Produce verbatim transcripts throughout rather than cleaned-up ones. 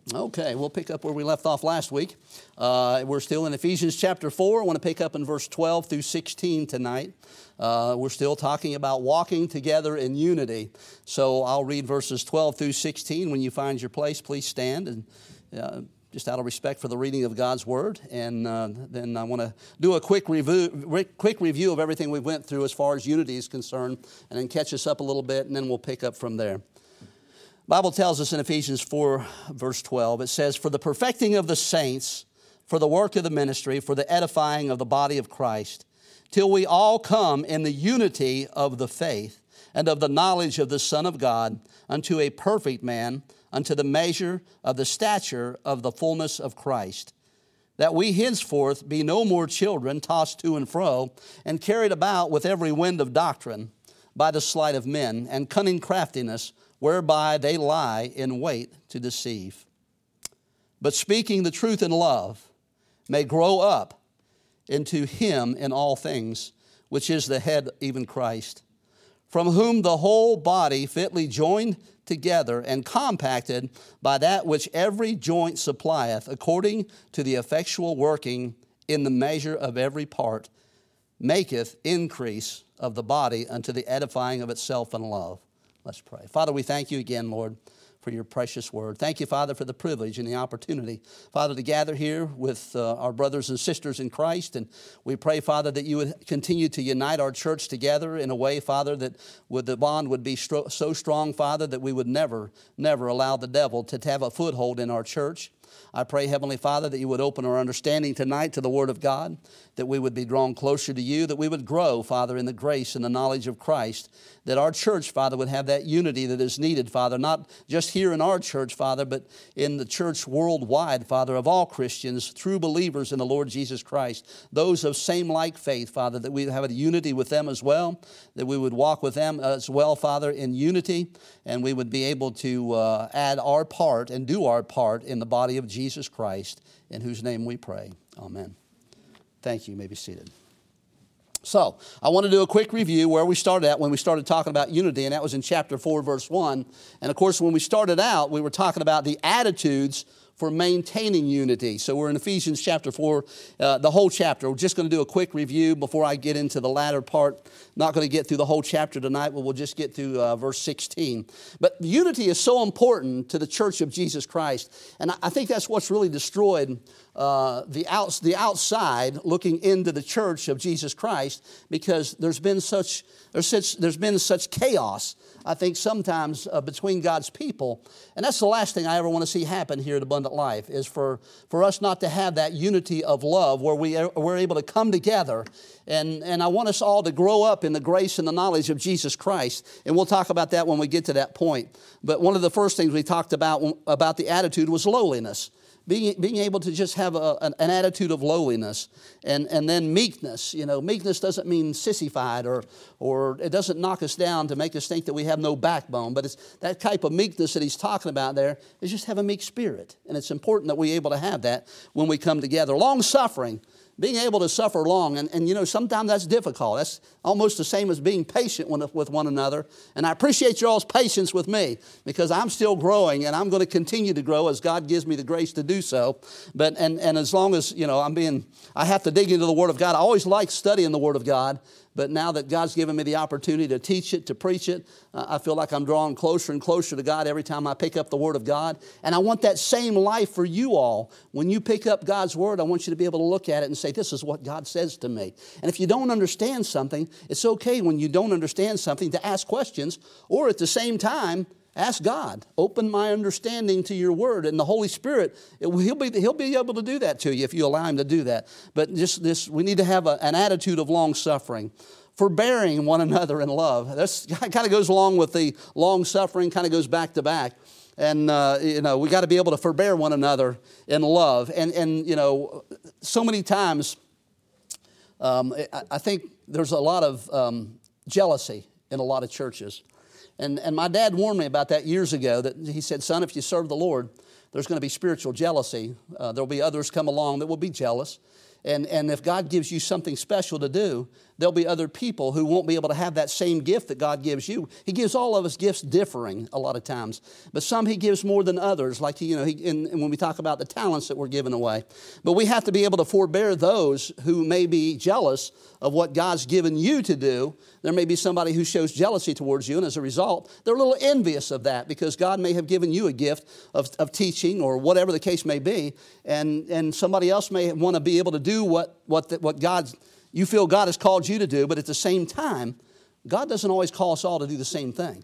Okay, we'll pick up where we left off last week. Uh, we're still in Ephesians chapter four. I want to pick up in verse twelve through sixteen tonight. Uh, we're still talking about walking together in unity. So I'll read verses twelve through sixteen. When you find your place, please stand, and uh, just out of respect for the reading of God's Word. And uh, then I want to do a quick review, re- quick review of everything we went through as far as unity is concerned, and then catch us up a little bit, and then we'll pick up from there. Bible tells us in Ephesians four, verse twelve, it says, "For the perfecting of the saints, for the work of the ministry, for the edifying of the body of Christ, till we all come in the unity of the faith and of the knowledge of the Son of God, unto a perfect man, unto the measure of the stature of the fullness of Christ, that we henceforth be no more children, tossed to and fro, and carried about with every wind of doctrine, by the sleight of men, and cunning craftiness, whereby they lie in wait to deceive. But speaking the truth in love, may grow up into him in all things, which is the head, even Christ, from whom the whole body fitly joined together and compacted by that which every joint supplieth, according to the effectual working in the measure of every part, maketh increase of the body unto the edifying of itself in love." Let's pray. Father, we thank you again, Lord, for your precious word. Thank you, Father, for the privilege and the opportunity, Father, to gather here with uh, our brothers and sisters in Christ. And we pray, Father, that you would continue to unite our church together in a way, Father, that would, the bond would be stro- so strong, Father, that we would never, never allow the devil to have a foothold in our church. I pray, Heavenly Father, that you would open our understanding tonight to the Word of God, that we would be drawn closer to you, that we would grow, Father, in the grace and the knowledge of Christ, that our church, Father, would have that unity that is needed, Father, not just here in our church, Father, but in the church worldwide, Father, of all Christians, true believers in the Lord Jesus Christ, those of same-like faith, Father, that we would have a unity with them as well, that we would walk with them as well, Father, in unity, and we would be able to uh, add our part and do our part in the body of Jesus Christ, in whose name we pray. Amen. Thank you. You may be seated. So, I want to do a quick review where we started at when we started talking about unity, and that was in chapter four, verse one. And of course, when we started out, we were talking about the attitudes for maintaining unity. So we're in Ephesians chapter four, uh, the whole chapter. We're just going to do a quick review before I get into the latter part. Not going to get through the whole chapter tonight, but we'll just get through uh, verse sixteen. But unity is so important to the church of Jesus Christ. And I think that's what's really destroyed uh, the, outs, the outside looking into the church of Jesus Christ, because there's been such, there's such, there's been such chaos, I think, sometimes uh, between God's people. And that's the last thing I ever want to see happen here at Abundant Life, is for, for us not to have that unity of love where we are, we're able to come together. And, and I want us all to grow up in the grace and the knowledge of Jesus Christ. And we'll talk about that when we get to that point. But one of the first things we talked about, about the attitude was lowliness. Being, being able to just have a, an, an attitude of lowliness, and, and then meekness. You know, meekness doesn't mean sissified, or or it doesn't knock us down to make us think that we have no backbone. But it's that type of meekness that he's talking about there is just have a meek spirit. And it's important that we're able to have that when we come together. Long suffering. Being able to suffer long, and, and you know, sometimes that's difficult. That's almost the same as being patient with, with one another. And I appreciate your all's patience with me, because I'm still growing, and I'm going to continue to grow as God gives me the grace to do so. But and, and as long as, you know, I'm being, I have to dig into the Word of God. I always like studying the Word of God. But now that God's given me the opportunity to teach it, to preach it, uh, I feel like I'm drawing closer and closer to God every time I pick up the Word of God. And I want that same life for you all. When you pick up God's Word, I want you to be able to look at it and say, this is what God says to me. And if you don't understand something, it's okay when you don't understand something to ask questions, or at the same time, ask God, open my understanding to your word. And the Holy Spirit, it, he'll, be, he'll be able to do that to you if you allow him to do that. But just this, we need to have a, an attitude of long suffering. Forbearing one another in love. That kind of goes along with the long suffering, kind of goes back to back. And, uh, you know, we got to be able to forbear one another in love. And, and you know, so many times, um, I, I think there's a lot of um, jealousy in a lot of churches. And, and my dad warned me about that years ago, that he said, son, if you serve the Lord, there's going to be spiritual jealousy. Uh, there'll be others come along that will be jealous. And, and if God gives you something special to do, there'll be other people who won't be able to have that same gift that God gives you. He gives all of us gifts differing a lot of times, but some He gives more than others, like, you know, he, and, and when we talk about the talents that we're giving away. But we have to be able to forbear those who may be jealous of what God's given you to do. There may be somebody who shows jealousy towards you, and as a result, they're a little envious of that because God may have given you a gift of, of teaching or whatever the case may be, and, and somebody else may want to be able to do what, what, the, what God's you feel God has called you to do, but at the same time, God doesn't always call us all to do the same thing.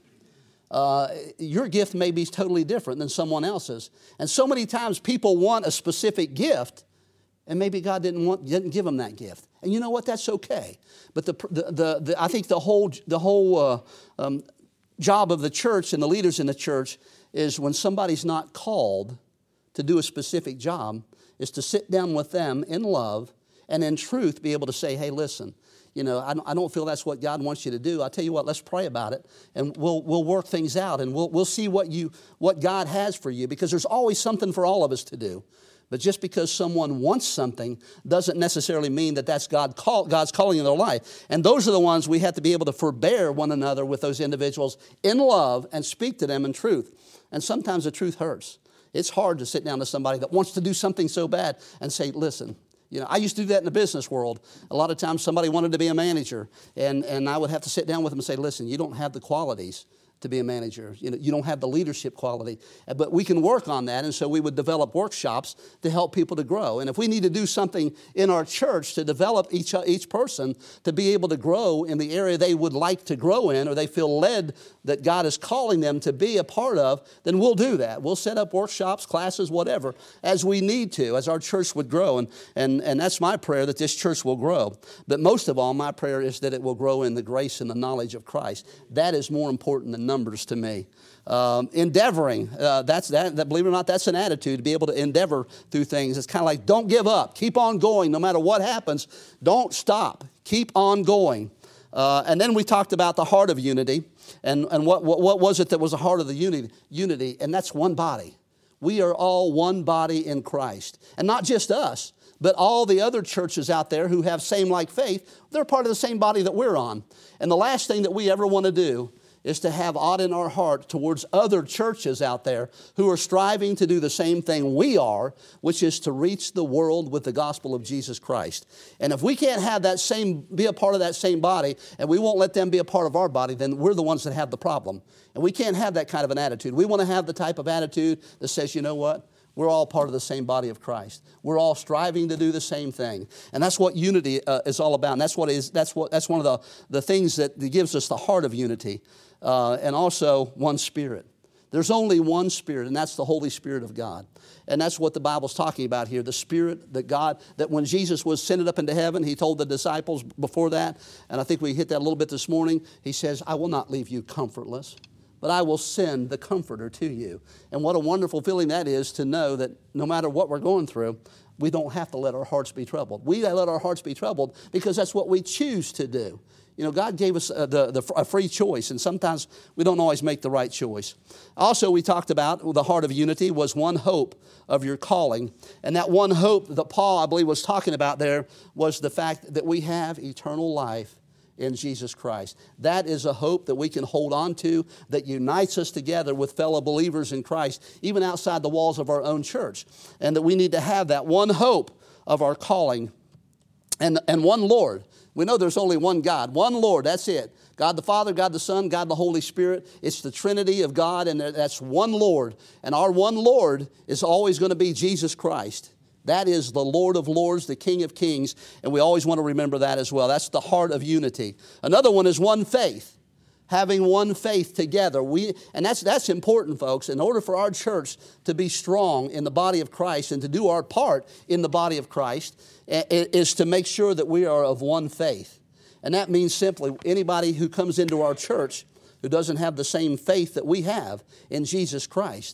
Uh, your gift may be totally different than someone else's. And so many times people want a specific gift, and maybe God didn't want didn't give them that gift. And you know what? That's okay. But the the the, the I think the whole the whole uh, um, job of the church and the leaders in the church is when somebody's not called to do a specific job, is to sit down with them in love and in truth be able to say, hey, listen, you know, I don't, I don't feel that's what God wants you to do. I'll tell you what, let's pray about it, and we'll we'll work things out, and we'll we'll see what you what God has for you, because there's always something for all of us to do. But just because someone wants something doesn't necessarily mean that that's God call, God's calling in their life. And those are the ones we have to be able to forbear one another with those individuals in love and speak to them in truth. And sometimes the truth hurts. It's hard to sit down to somebody that wants to do something so bad and say, listen, you know, I used to do that in the business world. A lot of times somebody wanted to be a manager, and, and I would have to sit down with them and say, listen, you don't have the qualities to be a manager. You know, you don't have the leadership quality. But we can work on that, and so we would develop workshops to help people to grow. And if we need to do something in our church to develop each, each person to be able to grow in the area they would like to grow in, or they feel led that God is calling them to be a part of, then we'll do that. We'll set up workshops, classes, whatever, as we need to, as our church would grow. And, and, and that's my prayer, that this church will grow. But most of all, my prayer is that it will grow in the grace and the knowledge of Christ. That is more important than numbers to me. Um, endeavoring, uh, that's that, that, believe it or not, that's an attitude, to be able to endeavor through things. It's kind of like, don't give up. Keep on going no matter what happens. Don't stop. Keep on going. Uh, and then we talked about the heart of unity. And, and what, what, what was it that was the heart of the unity? Unity, and that's one body. We are all one body in Christ. And not just us, but all the other churches out there who have same-like faith, they're part of the same body that we're on. And the last thing that we ever want to do is to have aught in our heart towards other churches out there who are striving to do the same thing we are, which is to reach the world with the gospel of Jesus Christ. And if we can't have that same, be a part of that same body, and we won't let them be a part of our body, then we're the ones that have the problem. And we can't have that kind of an attitude. We want to have the type of attitude that says, you know what? We're all part of the same body of Christ. We're all striving to do the same thing. And that's what unity uh, is all about. And that's what is that's what that's one of the, the things that gives us the heart of unity. Uh, and also one Spirit. There's only one Spirit, and that's the Holy Spirit of God. And that's what the Bible's talking about here, the Spirit that God, that when Jesus was ascended up into heaven, He told the disciples before that, and I think we hit that a little bit this morning, He says, I will not leave you comfortless, but I will send the Comforter to you. And what a wonderful feeling that is, to know that no matter what we're going through, we don't have to let our hearts be troubled. We let our hearts be troubled because that's what we choose to do. You know, God gave us uh, the, the, a free choice, and sometimes we don't always make the right choice. Also, we talked about the heart of unity was one hope of your calling. And that one hope that Paul, I believe, was talking about there was the fact that we have eternal life in Jesus Christ. That is a hope that we can hold on to, that unites us together with fellow believers in Christ, even outside the walls of our own church. And that we need to have that one hope of our calling and, and one Lord. We know there's only one God, one Lord, that's it. God the Father, God the Son, God the Holy Spirit. It's the Trinity of God, and that's one Lord. And our one Lord is always going to be Jesus Christ. That is the Lord of Lords, the King of Kings, and we always want to remember that as well. That's the heart of unity. Another one is one faith. Having one faith together. We, and that's, that's important, folks. In order for our church to be strong in the body of Christ and to do our part in the body of Christ is to make sure that we are of one faith. And that means simply anybody who comes into our church who doesn't have the same faith that we have in Jesus Christ,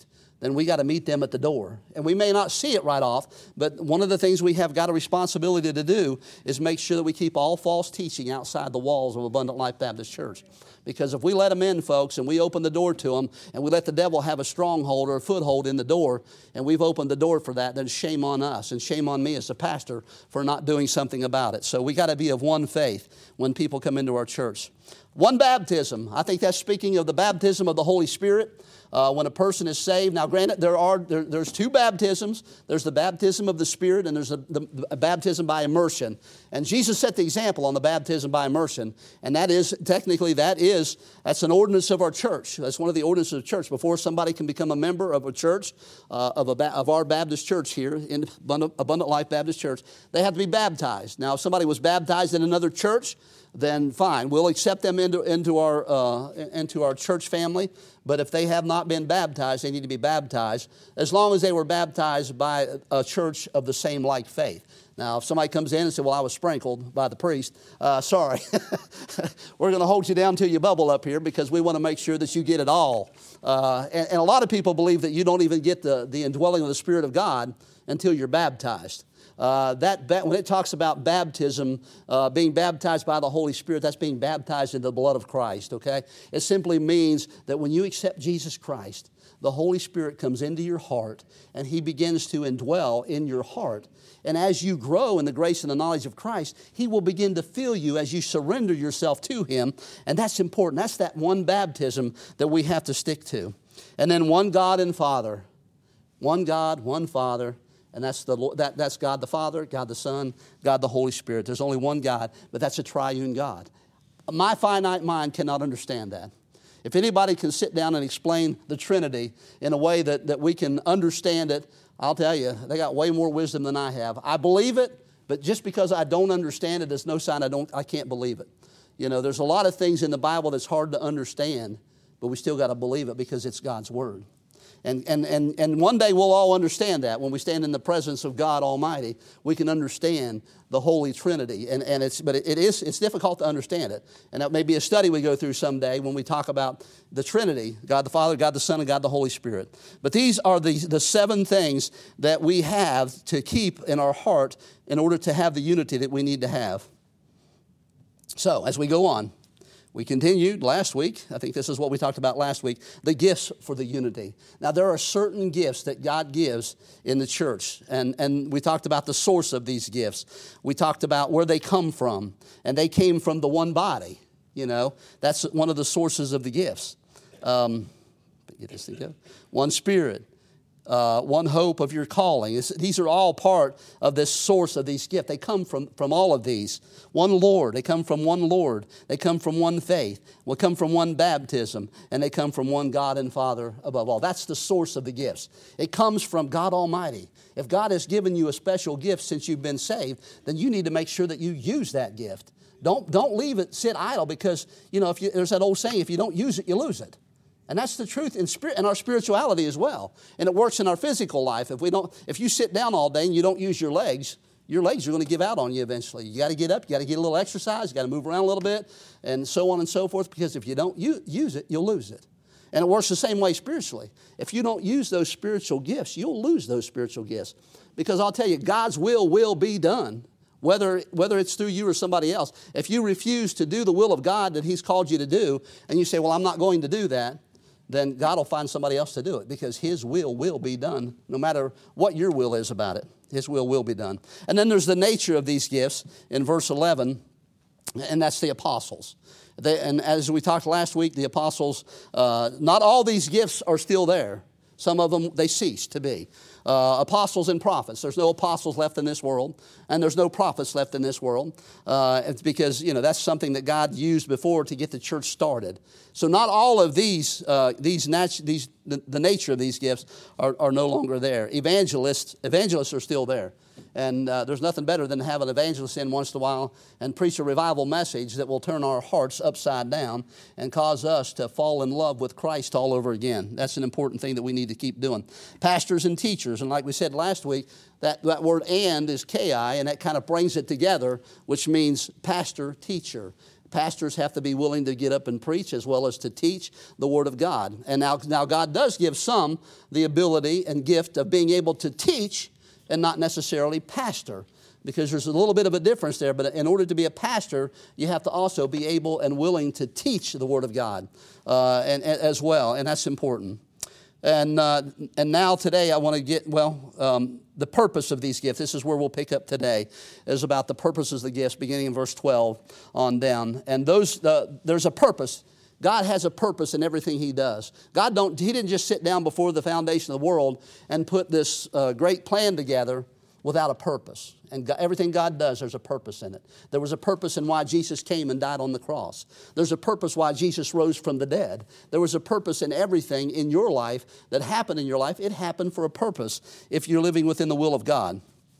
then we got to meet them at the door. And we may not see it right off, but one of the things we have got a responsibility to do is make sure that we keep all false teaching outside the walls of Abundant Life Baptist Church. Because if we let them in, folks, and we open the door to them, and we let the devil have a stronghold or a foothold in the door, and we've opened the door for that, then shame on us and shame on me as a pastor for not doing something about it. So we got to be of one faith when people come into our church. One baptism. I think that's speaking of the baptism of the Holy Spirit. Uh, when a person is saved. Now, granted, there are there, there's two baptisms. There's the baptism of the Spirit, and there's a, the, a baptism by immersion. And Jesus set the example on the baptism by immersion, and that is technically that is that's an ordinance of our church. That's one of the ordinances of the church. Before somebody can become a member of a church uh, of a of our Baptist church here in Abundant, Abundant Life Baptist Church, they have to be baptized. Now, if somebody was baptized in another church, then fine, we'll accept them into, into, our, uh, into our church family. But if they have not been baptized, they need to be baptized, as long as they were baptized by a church of the same like faith. Now, if somebody comes in and says, well, I was sprinkled by the priest, uh, sorry. We're going to hold you down till you bubble up here, because we want to make sure that you get it all. Uh, and, and a lot of people believe that you don't even get the, the indwelling of the Spirit of God until you're baptized. Uh, that when it talks about baptism, uh, being baptized by the Holy Spirit, that's being baptized in the blood of Christ, okay? It simply means that when you accept Jesus Christ, the Holy Spirit comes into your heart, and He begins to indwell in your heart. And as you grow in the grace and the knowledge of Christ, He will begin to fill you as you surrender yourself to Him. And that's important. That's that one baptism that we have to stick to. And then one God and Father. One God, one Father. And that's, the, that, that's God the Father, God the Son, God the Holy Spirit. There's only one God, but that's a triune God. My finite mind cannot understand that. If anybody can sit down and explain the Trinity in a way that, that we can understand it, I'll tell you, they got way more wisdom than I have. I believe it, but just because I don't understand it is no sign I, don't, I can't believe it. You know, there's a lot of things in the Bible that's hard to understand, but we still got to believe it because it's God's Word. And, and, and, and one day we'll all understand that. When we stand in the presence of God Almighty, we can understand the Holy Trinity. And, and it's, but it, it is, it's difficult to understand it. And that may be a study we go through someday when we talk about the Trinity, God the Father, God the Son, and God the Holy Spirit. But these are the, the seven things that we have to keep in our heart in order to have the unity that we need to have. So, as we go on, we continued last week, I think this is what we talked about last week, the gifts for the unity. Now, there are certain gifts that God gives in the church, and, and we talked about the source of these gifts. We talked about where they come from, and they came from the one body, you know. That's one of the sources of the gifts. Um, get this thing go. One Spirit. Uh, one hope of your calling. It's, these are all part of this source of these gifts. They come from, from all of these. One Lord. They come from one Lord. They come from one faith. Will come from one baptism. And they come from one God and Father above all. That's the source of the gifts. It comes from God Almighty. If God has given you a special gift since you've been saved, then you need to make sure that you use that gift. Don't, don't leave it sit idle, because, you know, if you, there's that old saying, if you don't use it, you lose it. And that's the truth in spirit, in our spirituality as well. And it works in our physical life. If we don't, if you sit down all day and you don't use your legs, your legs are going to give out on you eventually. You got to get up, you got to get a little exercise, you got to move around a little bit, and so on and so forth, because if you don't use it, you'll lose it. And it works the same way spiritually. If you don't use those spiritual gifts, you'll lose those spiritual gifts. Because I'll tell you, God's will will be done. Whether, whether it's through you or somebody else. If you refuse to do the will of God that He's called you to do, and you say, well, I'm not going to do that, then God will find somebody else to do it, because His will will be done, no matter what your will is about it. His will will be done. And then there's the nature of these gifts in verse eleven, and that's the apostles. They, and as we talked last week, the apostles, uh, not all these gifts are still there. Some of them, they cease to be. Uh, apostles and prophets. There's no apostles left in this world, and there's no prophets left in this world. Uh, it's because, you know, that's something that God used before to get the church started. So not all of these, uh, these, nat- these the, the nature of these gifts are, are no longer there. Evangelists, evangelists are still there. And uh, there's nothing better than to have an evangelist in once in a while and preach a revival message that will turn our hearts upside down and cause us to fall in love with Christ all over again. That's an important thing that we need to keep doing. Pastors and teachers, and like we said last week, that, that word "and" is K I, and that kind of brings it together, which means pastor, teacher. Pastors have to be willing to get up and preach as well as to teach the Word of God. And now, now God does give some the ability and gift of being able to teach and not necessarily pastor, because there's a little bit of a difference there. But in order to be a pastor, you have to also be able and willing to teach the Word of God uh, and, and as well, and that's important. And uh, and now today I want to get, well, um, the purpose of these gifts. This is where we'll pick up today, is about the purposes of the gifts, beginning in verse twelve on down. And those uh, there's a purpose. God has a purpose in everything He does. God don't. He didn't just sit down before the foundation of the world and put this uh, great plan together without a purpose. And God, everything God does, there's a purpose in it. There was a purpose in why Jesus came and died on the cross. There's a purpose why Jesus rose from the dead. There was a purpose in everything in your life that happened in your life. It happened for a purpose if you're living within the will of God.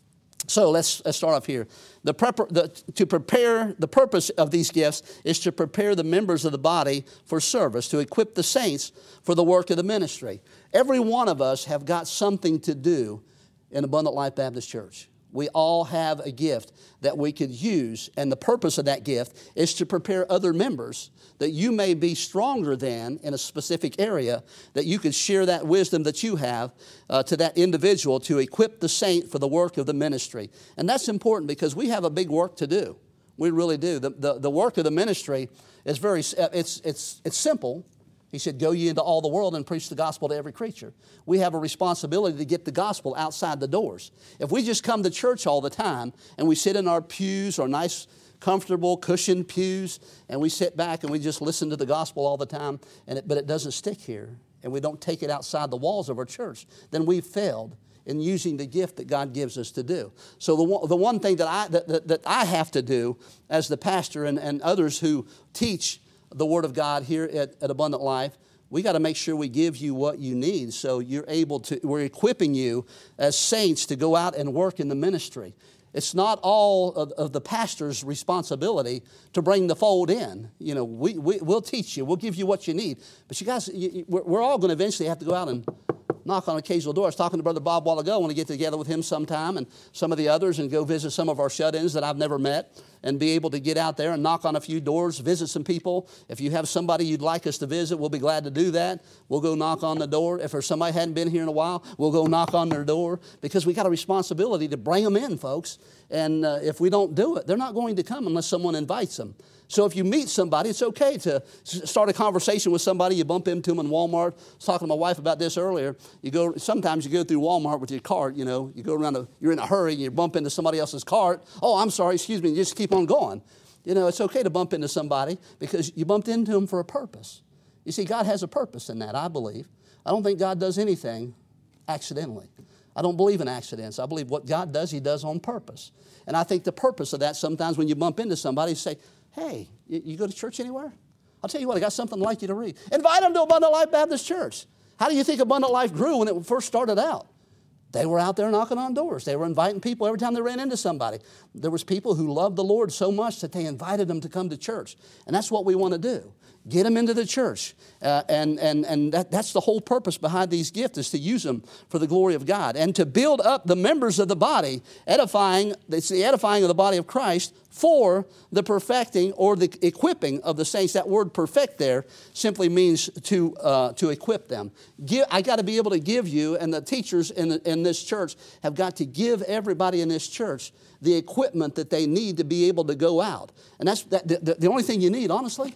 So let's, let's start off here. The, prep, the to prepare the purpose of these gifts is to prepare the members of the body for service, to equip the saints for the work of the ministry. Every one of us have got something to do in Abundant Life Baptist Church. We all have a gift that we could use, and the purpose of that gift is to prepare other members that you may be stronger than in a specific area, that you could share that wisdom that you have uh, to that individual to equip the saint for the work of the ministry. And that's important because we have a big work to do. We really do. The, the, the work of the ministry is very, it's, it's, it's simple. He said, go ye into all the world and preach the gospel to every creature. We have a responsibility to get the gospel outside the doors. If we just come to church all the time and we sit in our pews, our nice, comfortable, cushioned pews, and we sit back and we just listen to the gospel all the time, and it, but it doesn't stick here, and we don't take it outside the walls of our church, then we've failed in using the gift that God gives us to do. So the one, the one thing that I, that, that, that I have to do as the pastor and, and others who teach the Word of God here at, at Abundant Life, we got to make sure we give you what you need so you're able to, we're equipping you as saints to go out and work in the ministry. It's not all of, of the pastor's responsibility to bring the fold in. You know, we, we, we'll teach you, we'll give you what you need. But you guys, you, we're, we're all going to eventually have to go out and knock on occasional door. I was talking to Brother Bob a while ago. I want to get together with him sometime and some of the others and go visit some of our shut-ins that I've never met and be able to get out there and knock on a few doors, visit some people. If you have somebody you'd like us to visit, we'll be glad to do that. We'll go knock on the door. If there's somebody who hadn't been here in a while, we'll go knock on their door because we got a responsibility to bring them in, folks. And uh, if we don't do it, they're not going to come unless someone invites them. So if you meet somebody, it's okay to start a conversation with somebody. You bump into them in Walmart. I was talking to my wife about this earlier. You go. Sometimes you go through Walmart with your cart, you know. You go around, a, you're in a hurry, and you bump into somebody else's cart. Oh, I'm sorry, excuse me, and you just keep on going. You know, it's okay to bump into somebody because you bumped into them for a purpose. You see, God has a purpose in that, I believe. I don't think God does anything accidentally. I don't believe in accidents. I believe what God does, He does on purpose. And I think the purpose of that sometimes when you bump into somebody, you say, hey, you, you go to church anywhere? I'll tell you what, I got something I'd like you to read. Invite them to Abundant Life Baptist Church. How do you think Abundant Life grew when it first started out? They were out there knocking on doors. They were inviting people every time they ran into somebody. There was people who loved the Lord so much that they invited them to come to church. And that's what we want to do. Get them into the church. Uh, and and, and that, that's the whole purpose behind these gifts, is to use them for the glory of God. And to build up the members of the body, edifying, it's the edifying of the body of Christ for the perfecting or the equipping of the saints. That word perfect there simply means to uh, to equip them. Give, I got to be able to give you, and the teachers in, the, in this church have got to give everybody in this church the equipment that they need to be able to go out. And that's that, the, the only thing you need, honestly.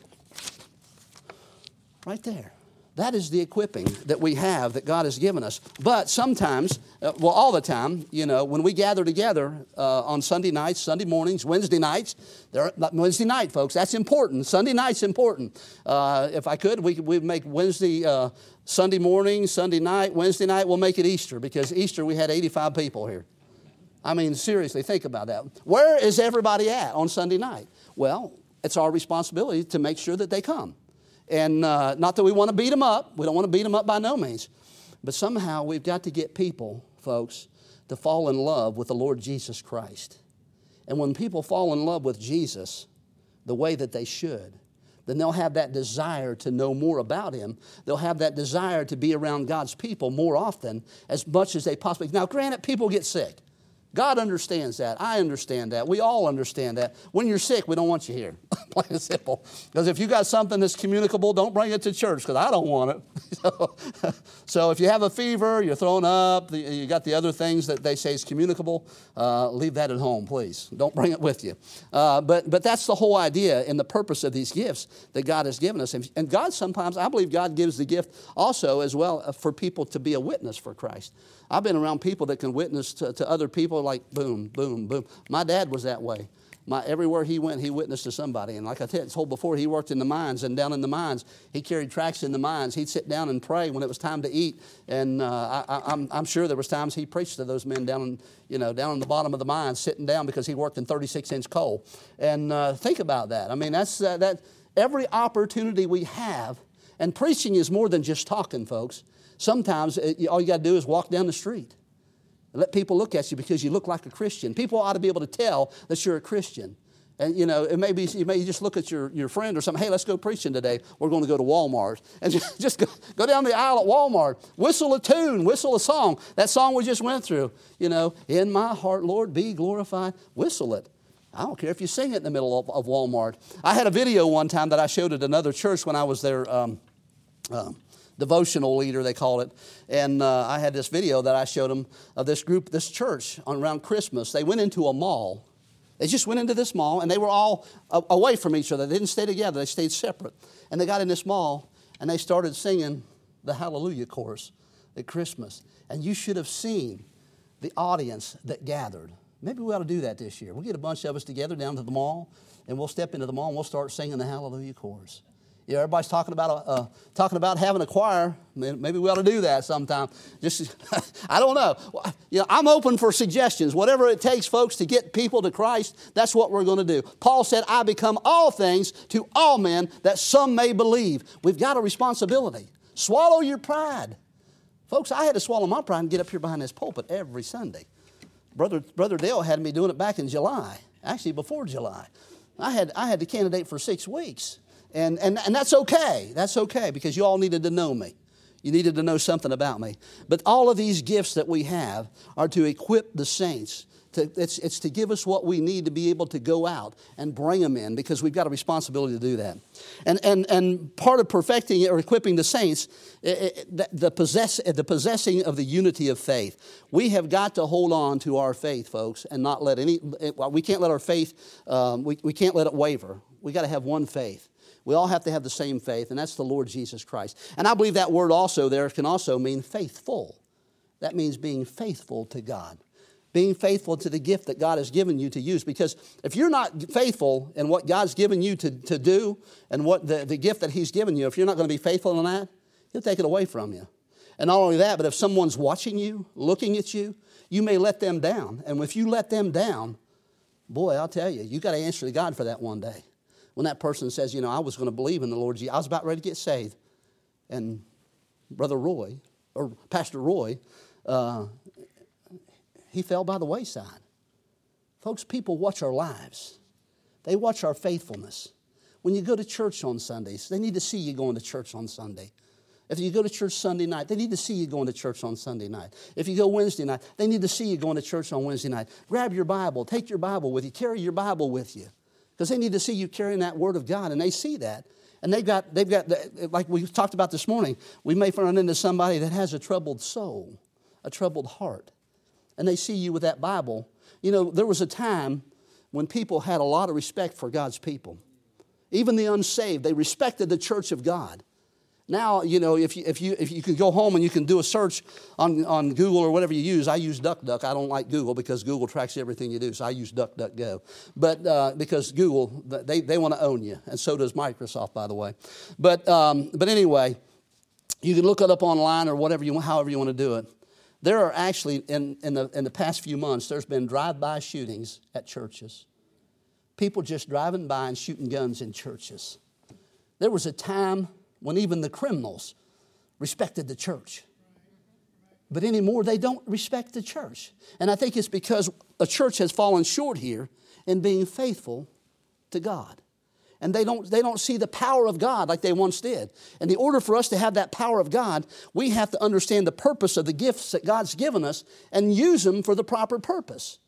Right there. That is the equipping that we have that God has given us. But sometimes, uh, well, all the time, you know, when we gather together uh, on Sunday nights, Sunday mornings, Wednesday nights, there, Wednesday night, folks, that's important. Sunday night's important. Uh, if I could, we could we'd make Wednesday, uh, Sunday morning, Sunday night, Wednesday night, we'll make it Easter, because Easter we had eighty-five people here. I mean, seriously, think about that. Where is everybody at on Sunday night? Well, it's our responsibility to make sure that they come. And uh, not that we want to beat them up. We don't want to beat them up by no means. But somehow we've got to get people, folks, to fall in love with the Lord Jesus Christ. And when people fall in love with Jesus the way that they should, then they'll have that desire to know more about Him. They'll have that desire to be around God's people more often, as much as they possibly can. Now, granted, people get sick. God understands that. I understand that. We all understand that. When you're sick, we don't want you here. Plain and simple. Because if you got something that's communicable, don't bring it to church because I don't want it. so, so if you have a fever, you're throwing up, you got the other things that they say is communicable, uh, leave that at home, please. Don't bring it with you. Uh, but, but that's the whole idea and the purpose of these gifts that God has given us. And, and God sometimes, I believe God gives the gift also as well for people to be a witness for Christ. I've been around people that can witness to, to other people like boom, boom, boom. My dad was that way. My, everywhere he went, he witnessed to somebody. And like I told before, he worked in the mines, and down in the mines, he carried tracts in the mines. He'd sit down and pray when it was time to eat. And uh, I, I'm, I'm sure there was times he preached to those men down in, you know, down in the bottom of the mines, sitting down because he worked in thirty-six inch coal. And uh, think about that. I mean, that's uh, that. Every opportunity we have, and preaching is more than just talking, folks. Sometimes it, all you got to do is walk down the street. Let people look at you because you look like a Christian. People ought to be able to tell that you're a Christian. And, you know, it may be, you may just look at your, your friend or something. Hey, let's go preaching today. We're going to go to Walmart. And just, just go, go down the aisle at Walmart. Whistle a tune. Whistle a song. That song we just went through. You know, in my heart, Lord, be glorified. Whistle it. I don't care if you sing it in the middle of, of Walmart. I had a video one time that I showed at another church when I was there. Um, um, devotional leader, they call it. And uh, I had this video that I showed them of this group, this church on around Christmas. They went into a mall. They just went into this mall, and they were all a- away from each other. They didn't stay together. They stayed separate. And they got in this mall, and they started singing the Hallelujah chorus at Christmas. And you should have seen the audience that gathered. Maybe we ought to do that this year. We'll get a bunch of us together down to the mall, and we'll step into the mall, and we'll start singing the Hallelujah chorus. Yeah, everybody's talking about a, uh, talking about having a choir. Maybe we ought to do that sometime. Just, I don't know. You know, I'm open for suggestions. Whatever it takes, folks, to get people to Christ, that's what we're going to do. Paul said, I become all things to all men that some may believe. We've got a responsibility. Swallow your pride. Folks, I had to swallow my pride and get up here behind this pulpit every Sunday. Brother, Brother Dale had me doing it back in July, actually before July. I had, I had to candidate for six weeks. And, and, and that's okay. That's okay because you all needed to know me. You needed to know something about me. But all of these gifts that we have are to equip the saints. To, it's, it's to give us what we need to be able to go out and bring them in because we've got a responsibility to do that. And, and, and part of perfecting or equipping the saints, it, it, the, possess, the possessing of the unity of faith. We have got to hold on to our faith, folks, and not let any, we can't let our faith, um, we, we can't let it waver. We've got to have one faith. We all have to have the same faith, and that's the Lord Jesus Christ. And I believe that word also there can also mean faithful. That means being faithful to God. Being faithful to the gift that God has given you to use. Because if you're not faithful in what God's given you to, to do and what the, the gift that He's given you, if you're not going to be faithful in that, He'll take it away from you. And not only that, but if someone's watching you, looking at you, you may let them down. And if you let them down, boy, I'll tell you, you got to answer to God for that one day. When that person says, you know, I was going to believe in the Lord Jesus. I was about ready to get saved. And Brother Roy, or Pastor Roy, uh, he fell by the wayside. Folks, people watch our lives. They watch our faithfulness. When you go to church on Sundays, they need to see you going to church on Sunday. If you go to church Sunday night, they need to see you going to church on Sunday night. If you go Wednesday night, they need to see you going to church on Wednesday night. Grab your Bible. Take your Bible with you. Carry your Bible with you. Because they need to see you carrying that Word of God, and they see that. And they've got, they've got, like we talked about this morning, we may run into somebody that has a troubled soul, a troubled heart. And they see you with that Bible. You know, there was a time when people had a lot of respect for God's people. Even the unsaved, they respected the church of God. Now, you know, if you, if you, if you can go home and you can do a search on, on Google or whatever you use. I use DuckDuck. I don't like Google because Google tracks everything you do, so I use DuckDuckGo. But uh, because Google, they, they want to own you, and so does Microsoft, by the way. But, um, but anyway, you can look it up online or whatever you, however you want to do it. There are actually, in, in, the, in the past few months, there's been drive-by shootings at churches. People just driving by and shooting guns in churches. There was a time when even the criminals respected the church. But anymore, they don't respect the church. And I think it's because a church has fallen short here in being faithful to God. And they don't, they don't see the power of God like they once did. And in order for us to have that power of God, we have to understand the purpose of the gifts that God's given us and use them for the proper purpose.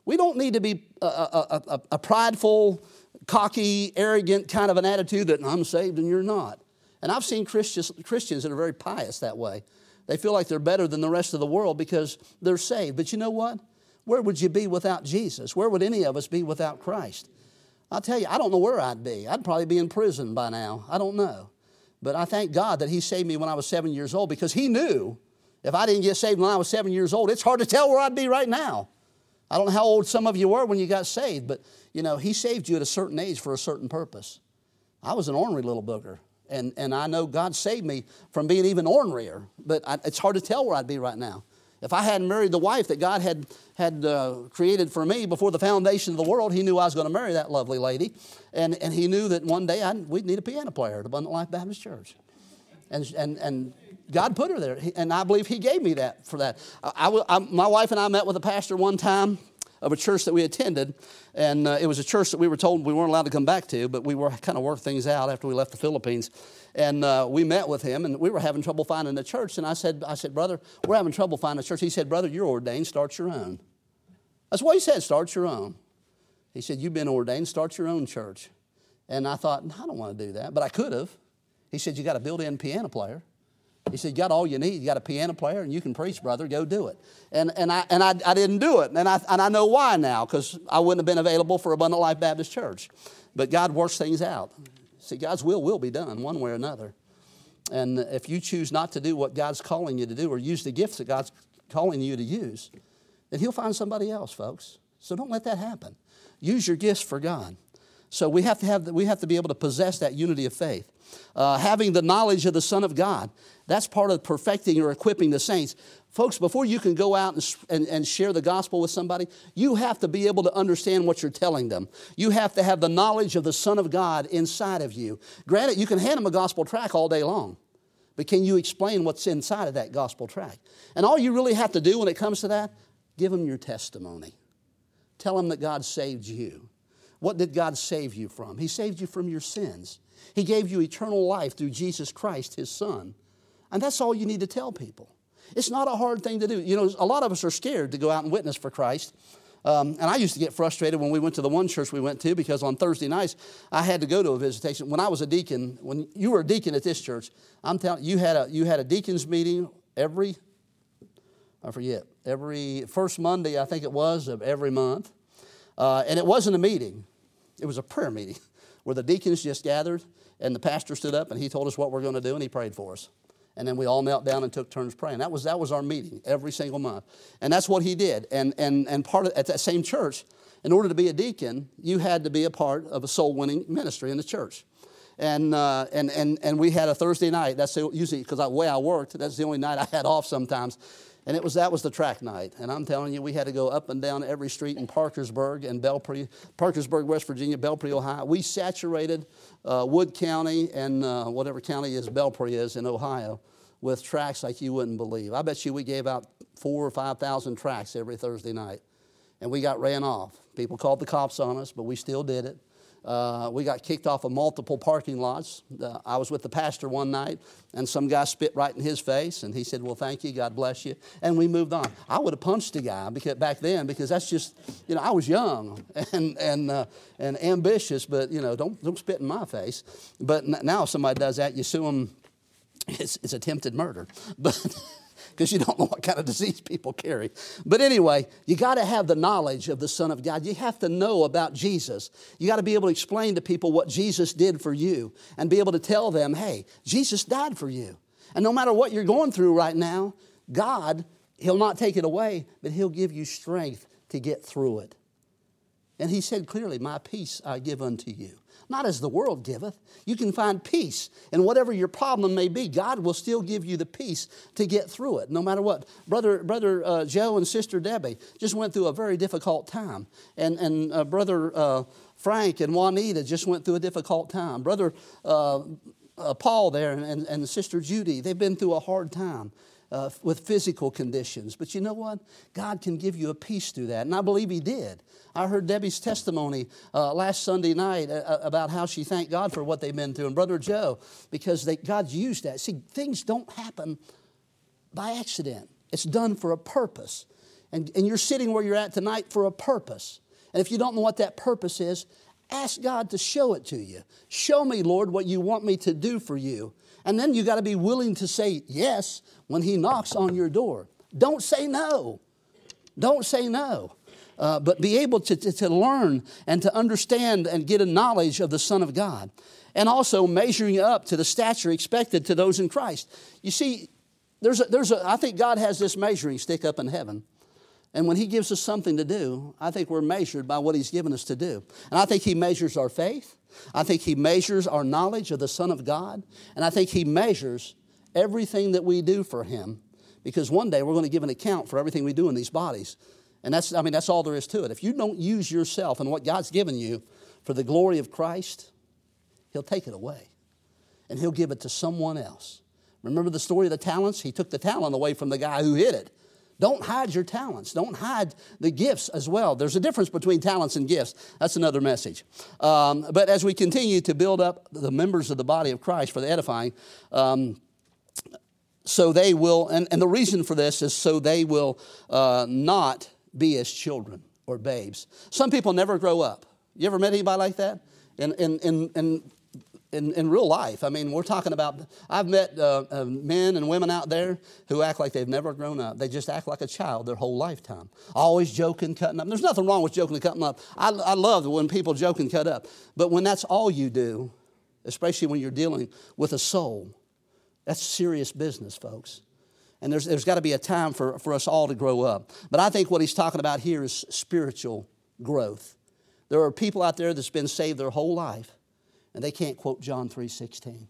We don't need to be a, a, a, a prideful, cocky, arrogant kind of an attitude that I'm saved and you're not. And I've seen Christians, Christians that are very pious that way. They feel like they're better than the rest of the world because they're saved. But you know what? Where would you be without Jesus? Where would any of us be without Christ? I'll tell you, I don't know where I'd be. I'd probably be in prison by now. I don't know. But I thank God that He saved me when I was seven years old, because He knew if I didn't get saved when I was seven years old, it's hard to tell where I'd be right now. I don't know how old some of you were when you got saved, but, you know, He saved you at a certain age for a certain purpose. I was an ornery little booger, and, and I know God saved me from being even ornerier, but I, it's hard to tell where I'd be right now. If I hadn't married the wife that God had, had uh, created for me before the foundation of the world, He knew I was going to marry that lovely lady. And, and He knew that one day I'd, we'd need a piano player at Abundant Life Baptist Church. And, and, and God put her there. And I believe He gave me that for that. I, I, I, my wife and I met with a pastor one time of a church that we attended. And uh, it was a church that we were told we weren't allowed to come back to, but we were kind of worked things out after we left the Philippines. And uh, we met with him, and we were having trouble finding a church. And I said, I said, brother, we're having trouble finding a church. He said, brother, you're ordained, start your own. That's what he said, start your own. He said, you've been ordained, start your own church. And I thought, I don't want to do that, but I could have. He said, you got a built-in piano player. He said, you got all you need. You got a piano player, and you can preach, brother. Go do it. And, and, I, and I, I didn't do it, and I, and I know why now, because I wouldn't have been available for Abundant Life Baptist Church. But God works things out. See, God's will will be done one way or another. And if you choose not to do what God's calling you to do, or use the gifts that God's calling you to use, then He'll find somebody else, folks. So don't let that happen. Use your gifts for God. So we have to have the, we have to be able to possess that unity of faith. Uh, having the knowledge of the Son of God, that's part of perfecting or equipping the saints. Folks, before you can go out and, and, and share the gospel with somebody, you have to be able to understand what you're telling them. You have to have the knowledge of the Son of God inside of you. Granted, you can hand them a gospel tract all day long, but can you explain what's inside of that gospel tract? And all you really have to do when it comes to that, give them your testimony. Tell them that God saved you. What did God save you from? He saved you from your sins. He gave you eternal life through Jesus Christ, His Son. And that's all you need to tell people. It's not a hard thing to do. You know, a lot of us are scared to go out and witness for Christ. Um, and I used to get frustrated when we went to the one church we went to, because on Thursday nights, I had to go to a visitation. When I was a deacon, when you were a deacon at this church, I'm telling you, you had a, you had a deacon's meeting every, I forget, every first Monday, I think it was, of every month. Uh, and it wasn't a meeting. It was a prayer meeting where the deacons just gathered, and the pastor stood up, and he told us what we're going to do, and he prayed for us. And then we all knelt down and took turns praying. That was that was our meeting every single month. And that's what he did. And and and part of, at that same church, in order to be a deacon, you had to be a part of a soul-winning ministry in the church. And uh, and and and we had a Thursday night. That's the, usually, because the way I worked, that's the only night I had off sometimes. And it was that was the track night. And I'm telling you, we had to go up and down every street in Parkersburg and Belpre, Parkersburg, West Virginia, Belpre, Ohio. We saturated uh, Wood County and uh, whatever county is Belpre is in Ohio with tracts like you wouldn't believe. I bet you we gave out four or five thousand tracts every Thursday night, and we got ran off. People called the cops on us, but we still did it. Uh, we got kicked off of multiple parking lots. Uh, I was with the pastor one night, and some guy spit right in his face, and he said, well, thank you, God bless you, and we moved on. I would have punched a guy because, back then, because that's just, you know, I was young and and uh, and ambitious, but, you know, don't, don't spit in my face. But now if somebody does that, you sue them, it's, it's attempted murder. But because you don't know what kind of disease people carry. But anyway, you got to have the knowledge of the Son of God. You have to know about Jesus. You got to be able to explain to people what Jesus did for you and be able to tell them, hey, Jesus died for you. And no matter what you're going through right now, God, He'll not take it away, but He'll give you strength to get through it. And He said clearly, my peace I give unto you. Not as the world giveth. You can find peace in whatever your problem may be. God will still give you the peace to get through it, no matter what. Brother Brother uh, Joe and Sister Debbie just went through a very difficult time. And, and uh, Brother uh, Frank and Juanita just went through a difficult time. Brother uh, uh, Paul there and, and, and Sister Judy, they've been through a hard time. Uh, with physical conditions. But you know what? God can give you a peace through that. And I believe He did. I heard Debbie's testimony uh, last Sunday night uh, about how she thanked God for what they've been through. And Brother Joe, because they, God's used that. See, things don't happen by accident. It's done for a purpose. And, and you're sitting where you're at tonight for a purpose. And if you don't know what that purpose is, ask God to show it to you. Show me, Lord, what you want me to do for you. And then you got to be willing to say yes when he knocks on your door. Don't say no. Don't say no. Uh, but be able to, to, to learn and to understand and get a knowledge of the Son of God. And also measuring up to the stature expected to those in Christ. You see, there's a, there's a, I think God has this measuring stick up in heaven. And when he gives us something to do, I think we're measured by what he's given us to do. And I think he measures our faith. I think he measures our knowledge of the Son of God. And I think he measures everything that we do for him. Because one day we're going to give an account for everything we do in these bodies. And that's, I mean, that's all there is to it. If you don't use yourself and what God's given you for the glory of Christ, he'll take it away. And he'll give it to someone else. Remember the story of the talents? He took the talent away from the guy who hid it. Don't hide your talents. Don't hide the gifts as well. There's a difference between talents and gifts. That's another message. Um, but as we continue to build up the members of the body of Christ for the edifying, um, so they will, and, and the reason for this is so they will uh, not be as children or babes. Some people never grow up. You ever met anybody like that? In, in, in, in In, in real life, I mean, we're talking about, I've met uh, uh, men and women out there who act like they've never grown up. They just act like a child their whole lifetime. Always joking, cutting up. There's nothing wrong with joking and cutting up. I, I love when people joke and cut up. But when that's all you do, especially when you're dealing with a soul, that's serious business, folks. And there's, there's got to be a time for, for us all to grow up. But I think what he's talking about here is spiritual growth. There are people out there that's been saved their whole life, and they can't quote John three sixteen.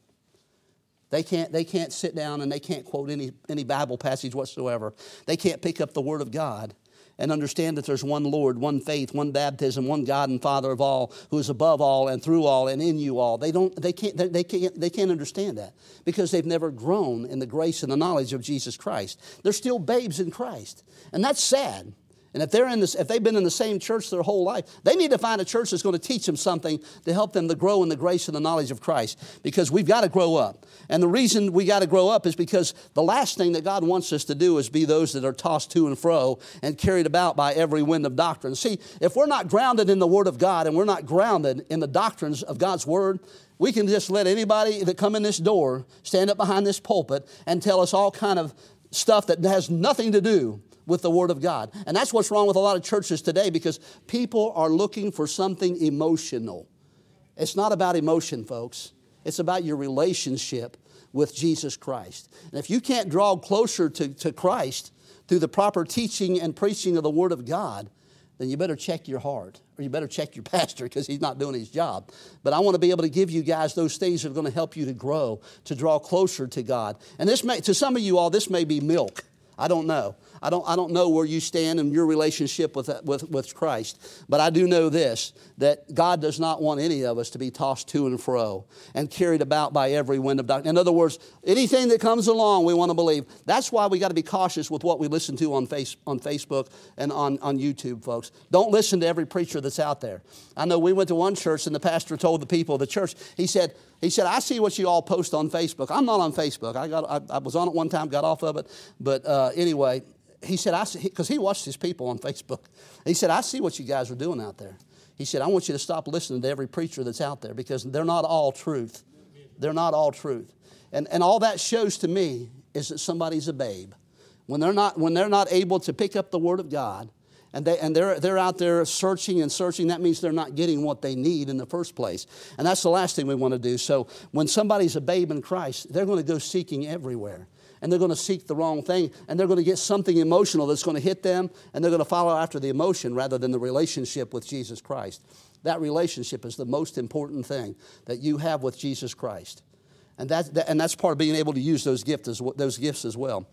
They can't, they can't sit down and they can't quote any, any Bible passage whatsoever. They can't pick up the Word of God and understand that there's one Lord, one faith, one baptism, one God and Father of all, who is above all and through all and in you all. They don't, they can't, they can't, they can't understand that because they've never grown in the grace and the knowledge of Jesus Christ. They're still babes in Christ, and that's sad. And if they're in this, if they've been in the same church their whole life, they need to find a church that's going to teach them something to help them to grow in the grace and the knowledge of Christ. Because we've got to grow up. And the reason we got to grow up is because the last thing that God wants us to do is be those that are tossed to and fro and carried about by every wind of doctrine. See, if we're not grounded in the Word of God and we're not grounded in the doctrines of God's Word, we can just let anybody that come in this door stand up behind this pulpit and tell us all kind of stuff that has nothing to do with the Word of God. And that's what's wrong with a lot of churches today, because people are looking for something emotional. It's not about emotion, folks. It's about your relationship with Jesus Christ. And if you can't draw closer to, to Christ through the proper teaching and preaching of the Word of God, then you better check your heart, or you better check your pastor, because he's not doing his job. But I want to be able to give you guys those things that are going to help you to grow, to draw closer to God. And this may, to some of you all, this may be milk. I don't know. I don't, I don't know where you stand in your relationship with, with, with Christ. But I do know this, that God does not want any of us to be tossed to and fro and carried about by every wind of doctrine. In other words, anything that comes along we want to believe. That's why we got to be cautious with what we listen to on, face, on Facebook and on, on YouTube, folks. Don't listen to every preacher that's out there. I know we went to one church and the pastor told the people of the church, he said, He said, I see what you all post on Facebook. I'm not on Facebook. I got, I, I was on it one time, got off of it. But uh, anyway, he said, I see, because he watched his people on Facebook. He said, I see what you guys are doing out there. He said, I want you to stop listening to every preacher that's out there, because they're not all truth. They're not all truth. And, and all that shows to me is that somebody's a babe. When they're not, when they're not able to pick up the Word of God, And, they, and they're, they're out there searching and searching, that means they're not getting what they need in the first place. And that's the last thing we want to do. So when somebody's a babe in Christ, they're going to go seeking everywhere. And they're going to seek the wrong thing. And they're going to get something emotional that's going to hit them. And they're going to follow after the emotion rather than the relationship with Jesus Christ. That relationship is the most important thing that you have with Jesus Christ. And, that, that, and that's part of being able to use those gifts as, those gifts as well.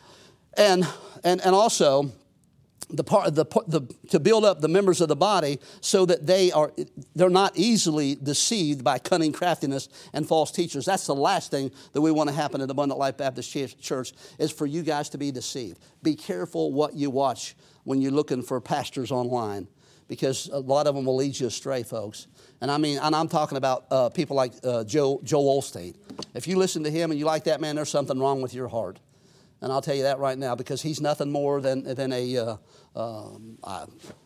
And, and, and also, The part, the, the, to build up the members of the body so that they are, they're not easily deceived by cunning craftiness and false teachers. That's the last thing that we want to happen at Abundant Life Baptist Church, is for you guys to be deceived. Be careful what you watch when you're looking for pastors online, because a lot of them will lead you astray, folks. And I mean, and I'm talking about uh, people like uh, Joe, Joel Osteen. If you listen to him and you like that man, there's something wrong with your heart. And I'll tell you that right now, because he's nothing more than, than a, uh, um, uh,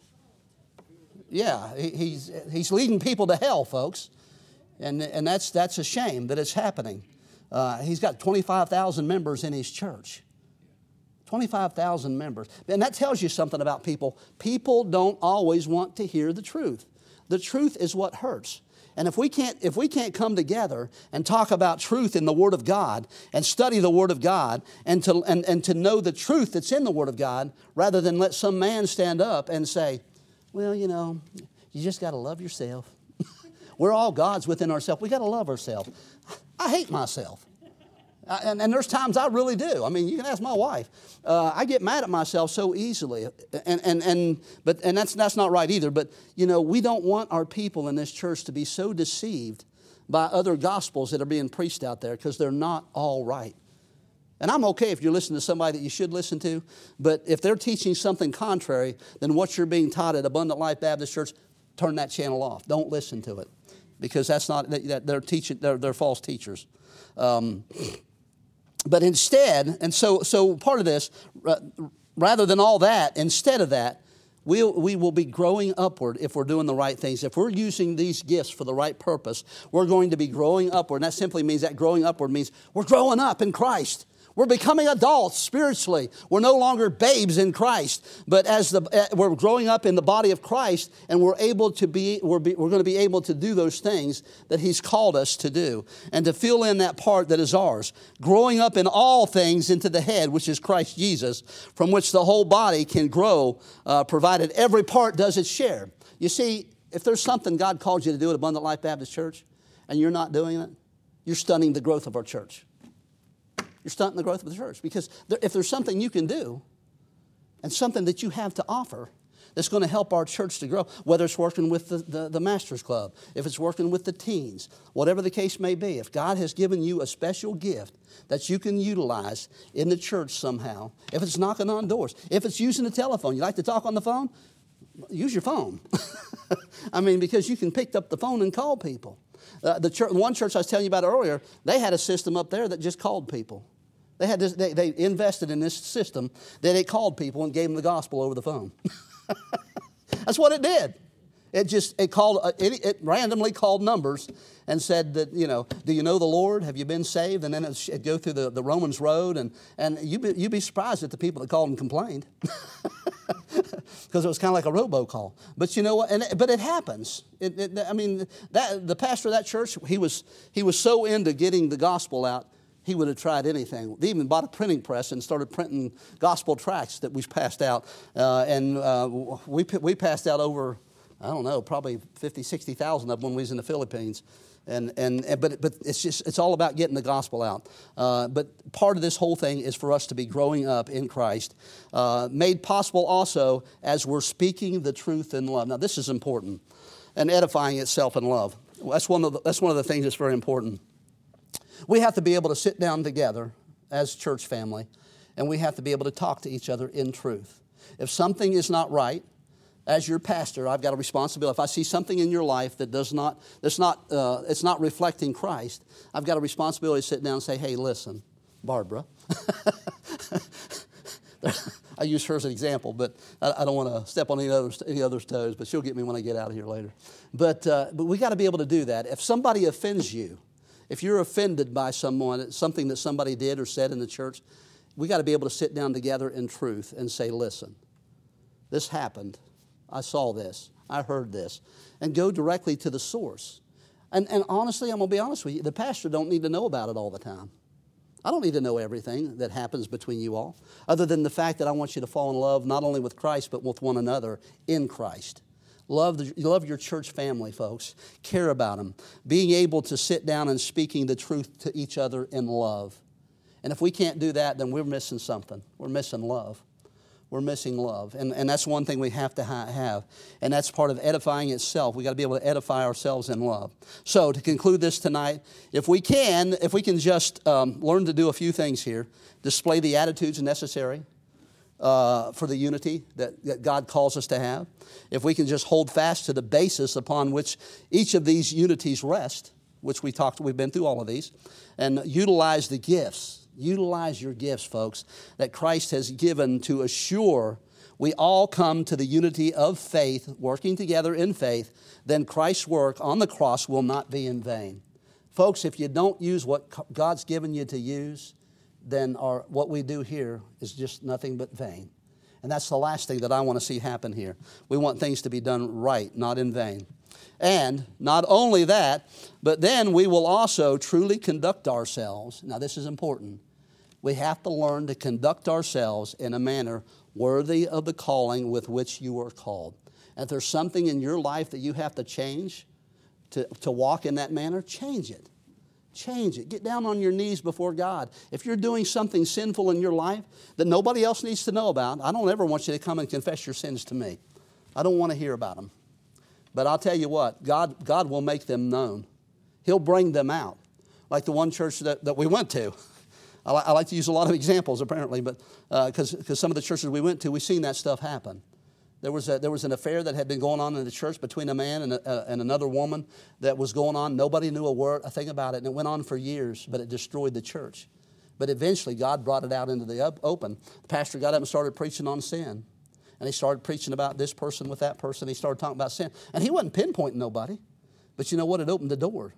yeah, he, he's, he's leading people to hell, folks. And, and that's, that's a shame that it's happening. Uh, he's got twenty-five thousand members in his church. twenty-five thousand members. And that tells you something about people. People don't always want to hear the truth. The truth is what hurts. And if we can't, if we can't come together and talk about truth in the Word of God and study the Word of God and to, and, and to know the truth that's in the Word of God, rather than let some man stand up and say, well, you know, you just got to love yourself. We're all gods within ourselves. We got to love ourselves. I hate myself. Uh, and, and there's times I really do. I mean, you can ask my wife. Uh, I get mad at myself so easily, and and and but and that's that's not right either. But you know, we don't want our people in this church to be so deceived by other gospels that are being preached out there, because they're not all right. And I'm okay if you're listening to somebody that you should listen to, but if they're teaching something contrary than what you're being taught at Abundant Life Baptist Church, turn that channel off. Don't listen to it, because that's not that they're teaching. They're, they're false teachers. Um, But instead, and so so part of this, rather than all that, instead of that, we'll, we will be growing upward if we're doing the right things. If we're using these gifts for the right purpose, we're going to be growing upward. And that simply means that growing upward means we're growing up in Christ. We're becoming adults spiritually. We're no longer babes in Christ, but as the uh, we're growing up in the body of Christ, and we're able to be we're, be, we're going to be able to do those things that He's called us to do, and to fill in that part that is ours. Growing up in all things into the head, which is Christ Jesus, from which the whole body can grow, uh, provided every part does its share. You see, if there's something God called you to do at Abundant Life Baptist Church, and you're not doing it, you're stunning the growth of our church. You're stunting the growth of the church, because there, if there's something you can do and something that you have to offer that's going to help our church to grow, whether it's working with the, the, the Masters Club, if it's working with the teens, whatever the case may be, if God has given you a special gift that you can utilize in the church somehow, if it's knocking on doors, if it's using the telephone, you like to talk on the phone? Use your phone. I mean, because you can pick up the phone and call people. Uh, the church, one church I was telling you about earlier, they had a system up there that just called people. They had this, they, they invested in this system that it called people and gave them the gospel over the phone. That's what it did. It just it called it, it randomly called numbers and said that, you know, do you know the Lord? Have you been saved? And then it'd, it'd go through the, the Romans road, and and you'd be, you'd be surprised at the people that called and complained, because it was kind of like a robocall. But you know what? And it, but it happens. It, it, I mean, that the pastor of that church, he was he was so into getting the gospel out, he would have tried anything. They even bought a printing press and started printing gospel tracts that we passed out. Uh, and uh, we we passed out over, I don't know, probably fifty, sixty thousand of them when we was in the Philippines. And and but but it's just it's all about getting the gospel out. Uh, but part of this whole thing is for us to be growing up in Christ, uh, made possible also as we're speaking the truth in love. Now this is important, and edifying itself in love. That's one of the, that's one of the things that's very important. We have to be able to sit down together as church family, and we have to be able to talk to each other in truth. If something is not right, as your pastor, I've got a responsibility. If I see something in your life that does not, that's not, uh, it's not reflecting Christ, I've got a responsibility to sit down and say, hey, listen, Barbara. I use her as an example, but I, I don't want to step on any other's, any other's toes, but she'll get me when I get out of here later. But, uh, but we got to be able to do that. If somebody offends you, if you're offended by someone, something that somebody did or said in the church, we got to be able to sit down together in truth and say, listen, this happened. I saw this. I heard this. And go directly to the source. And, and honestly, I'm going to be honest with you, the pastor don't need to know about it all the time. I don't need to know everything that happens between you all, other than the fact that I want you to fall in love not only with Christ, but with one another in Christ. Love, the, love your church family, folks. Care about them. Being able to sit down and speaking the truth to each other in love. And if we can't do that, then we're missing something. We're missing love. We're missing love. And, and that's one thing we have to ha- have. And that's part of edifying itself. We've got to be able to edify ourselves in love. So to conclude this tonight, if we can, if we can just um, learn to do a few things here, display the attitudes necessary uh, for the unity that, that God calls us to have. If we can just hold fast to the basis upon which each of these unities rest, which we talked, we've been through all of these, and utilize the gifts Utilize your gifts, folks, that Christ has given to assure we all come to the unity of faith, working together in faith, then Christ's work on the cross will not be in vain. Folks, if you don't use what God's given you to use, then our, what we do here is just nothing but vain. And that's the last thing that I want to see happen here. We want things to be done right, not in vain. And not only that, but then we will also truly conduct ourselves. Now, this is important. We have to learn to conduct ourselves in a manner worthy of the calling with which you are called. And if there's something in your life that you have to change to, to walk in that manner, change it. Change it. Get down on your knees before God. If you're doing something sinful in your life that nobody else needs to know about, I don't ever want you to come and confess your sins to me. I don't want to hear about them. But I'll tell you what, God, God will make them known. He'll bring them out. Like the one church that, that we went to. I, li- I like to use a lot of examples, apparently, but because uh, because some of the churches we went to, we've seen that stuff happen. There was a, there was an affair that had been going on in the church between a man and, a, uh, and another woman that was going on. Nobody knew a word, a thing about it, and it went on for years, but it destroyed the church. But eventually, God brought it out into the up, open. The pastor got up and started preaching on sin. And he started preaching about this person with that person. He started talking about sin. And he wasn't pinpointing nobody. But you know what? It opened the door.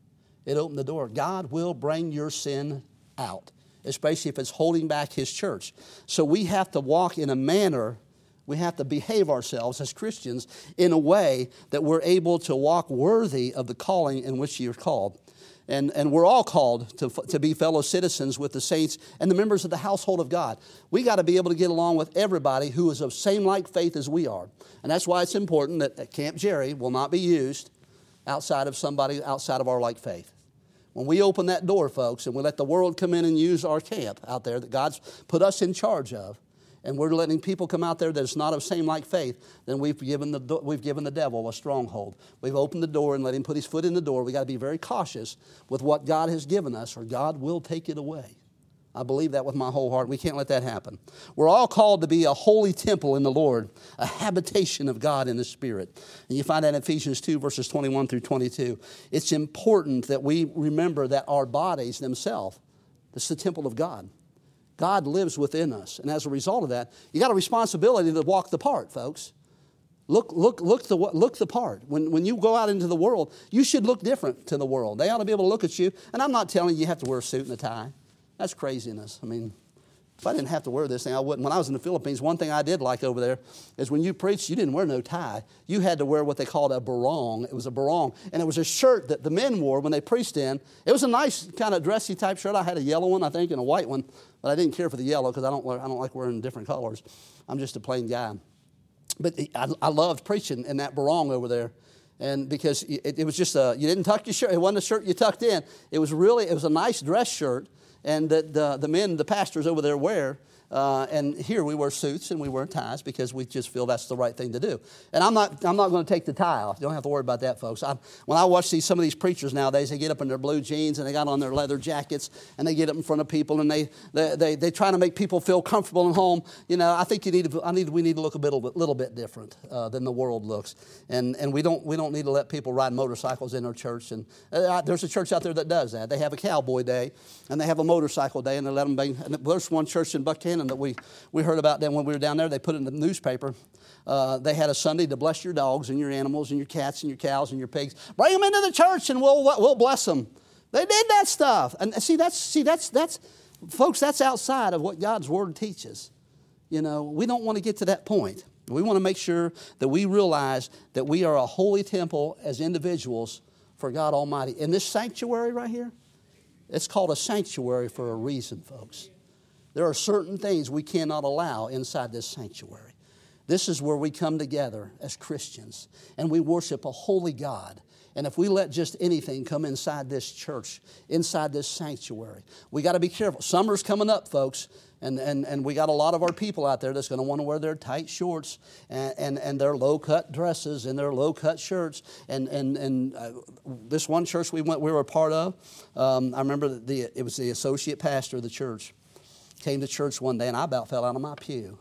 It opened the door. God will bring your sin out, especially if it's holding back His church. So we have to walk in a manner, we have to behave ourselves as Christians in a way that we're able to walk worthy of the calling in which you're called. And, and we're all called to, to be fellow citizens with the saints and the members of the household of God. We got to be able to get along with everybody who is of same like faith as we are. And that's why it's important that Camp Jerry will not be used outside of somebody outside of our like faith. When we open that door, folks, and we let the world come in and use our camp out there that God's put us in charge of, and we're letting people come out there that's not of same like faith, then we've given the we've given the devil a stronghold. We've opened the door and let him put his foot in the door. We've got to be very cautious with what God has given us, or God will take it away. I believe that with my whole heart. We can't let that happen. We're all called to be a holy temple in the Lord, a habitation of God in the Spirit. And you find that in Ephesians two, verses twenty-one through twenty-two. It's important that we remember that our bodies themselves, this is the temple of God. God lives within us. And as a result of that, you got a responsibility to walk the part, folks. Look, look, look the look the part. When, when you go out into the world, you should look different to the world. They ought to be able to look at you. And I'm not telling you you have to wear a suit and a tie. That's craziness. I mean, if I didn't have to wear this thing, I wouldn't. When I was in the Philippines, one thing I did like over there is when you preached, you didn't wear no tie. You had to wear what they called a barong. It was a barong. And it was a shirt that the men wore when they preached in. It was a nice kind of dressy type shirt. I had a yellow one, I think, and a white one. But I didn't care for the yellow because I don't, I don't like wearing different colors. I'm just a plain guy. But I, I loved preaching in that barong over there. And because it, it was just a, you didn't tuck your shirt. It wasn't a shirt you tucked in. It was really, it was a nice dress shirt. And that the, the men, the pastors over there wear. Uh, and here we wear suits and we wear ties because we just feel that's the right thing to do. And I'm not I'm not going to take the tie off. You don't have to worry about that, folks. I, when I watch these, some of these preachers nowadays, they get up in their blue jeans and they got on their leather jackets and they get up in front of people and they they they, they try to make people feel comfortable and home. You know, I think you need to, I need we need to look a bit, little bit different uh, than the world looks. And and we don't we don't need to let people ride motorcycles in our church. And uh, there's a church out there that does that. They have a cowboy day and they have a motorcycle day and they let them bang. And there's one church in Buchanan that we, we heard about them when we were down there. They put it in the newspaper. Uh, they had a Sunday to bless your dogs and your animals and your cats and your cows and your pigs. Bring them into the church and we'll we'll bless them. They did that stuff. And see, that's see that's that's folks, that's outside of what God's Word teaches. You know, we don't want to get to that point. We want to make sure that we realize that we are a holy temple as individuals for God Almighty. In this sanctuary right here, it's called a sanctuary for a reason, folks. There are certain things we cannot allow inside this sanctuary. This is where we come together as Christians and we worship a holy God. And if we let just anything come inside this church, inside this sanctuary, we got to be careful. Summer's coming up, folks, and, and, and we got a lot of our people out there that's going to want to wear their tight shorts and, and, and their low-cut dresses and their low-cut shirts. And, and, and uh, this one church we went, we were a part of, um, I remember the it was the associate pastor of the church. Came to church one day and I about fell out of my pew.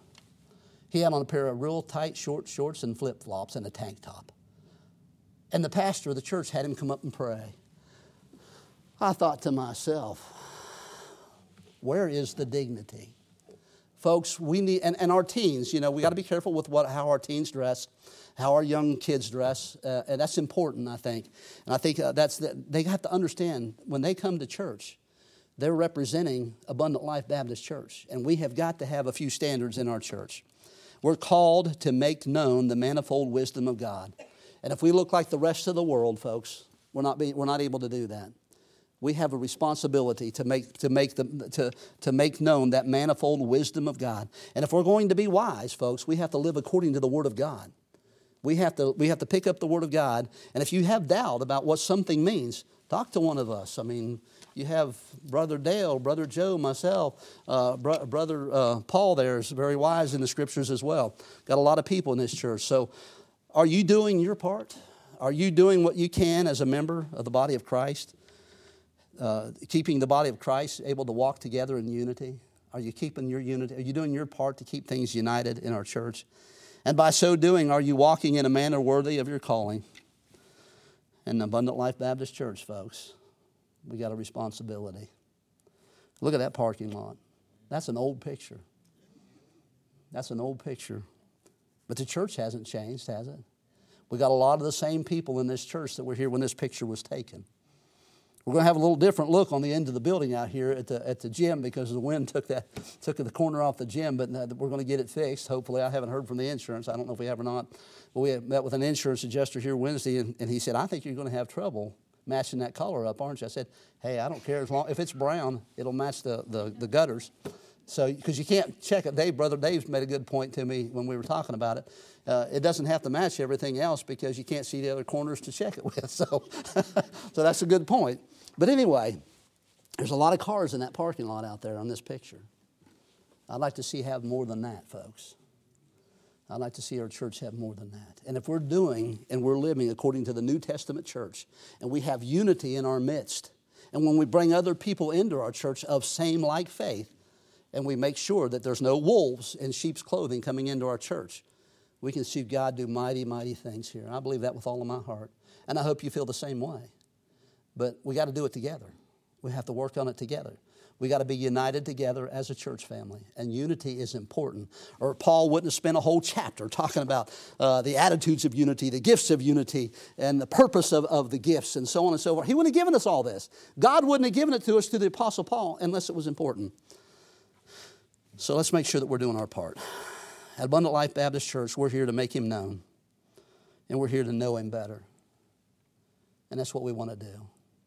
He had on a pair of real tight short shorts and flip-flops and a tank top. And the pastor of the church had him come up and pray. I thought to myself, Where is the dignity? Folks, we need, and, and our teens, you know, we got to be careful with what how our teens dress, how our young kids dress, uh, and that's important, I think. And I think uh, that's the, they have to understand when they come to church, they're representing Abundant Life Baptist Church, and we have got to have a few standards in our church. We're called to make known the manifold wisdom of God, and if we look like the rest of the world, folks, we're not being, we're not able to do that. We have a responsibility to make to make the to to make known that manifold wisdom of God. And if we're going to be wise, folks, we have to live according to the Word of God. We have to we have to pick up the Word of God. And if you have doubt about what something means, talk to one of us. I mean, you have Brother Dale, Brother Joe, myself, uh, bro, Brother uh, Paul. There is very wise in the Scriptures as well. Got a lot of people in this church. So, are you doing your part? Are you doing what you can as a member of the body of Christ? Uh, keeping the body of Christ able to walk together in unity? Are you keeping your unity? Are you doing your part to keep things united in our church? And by so doing, are you walking in a manner worthy of your calling? In the Abundant Life Baptist Church, folks, we got a responsibility. Look at that parking lot. That's an old picture. That's an old picture. But the church hasn't changed, has it? We got a lot of the same people in this church that were here when this picture was taken. We're going to have a little different look on the end of the building out here at the at the gym because the wind took that took the corner off the gym, but we're going to get it fixed. Hopefully, I haven't heard from the insurance. I don't know if we have or not. But we met with an insurance adjuster here Wednesday, and, and he said, "I think you're going to have trouble matching that color up, aren't you?" I said, "Hey, I don't care as long if it's brown, it'll match the the, the gutters." So, because you can't check it. Dave, Brother Dave made a good point to me when we were talking about it. Uh, it doesn't have to match everything else because you can't see the other corners to check it with. So, so that's a good point. But anyway, there's a lot of cars in that parking lot out there on this picture. I'd like to see have more than that, folks. I'd like to see our church have more than that. And if we're doing and we're living according to the New Testament church, and we have unity in our midst, and when we bring other people into our church of same like faith, and we make sure that there's no wolves in sheep's clothing coming into our church, we can see God do mighty, mighty things here. I believe that with all of my heart. And I hope you feel the same way. But we got to do it together. We have to work on it together. We got to be united together as a church family. And unity is important. Or Paul wouldn't have spent a whole chapter talking about uh, the attitudes of unity, the gifts of unity, and the purpose of, of the gifts, and so on and so forth. He wouldn't have given us all this. God wouldn't have given it to us through the Apostle Paul unless it was important. So let's make sure that we're doing our part. At Abundant Life Baptist Church, we're here to make Him known. And we're here to know Him better. And that's what we want to do.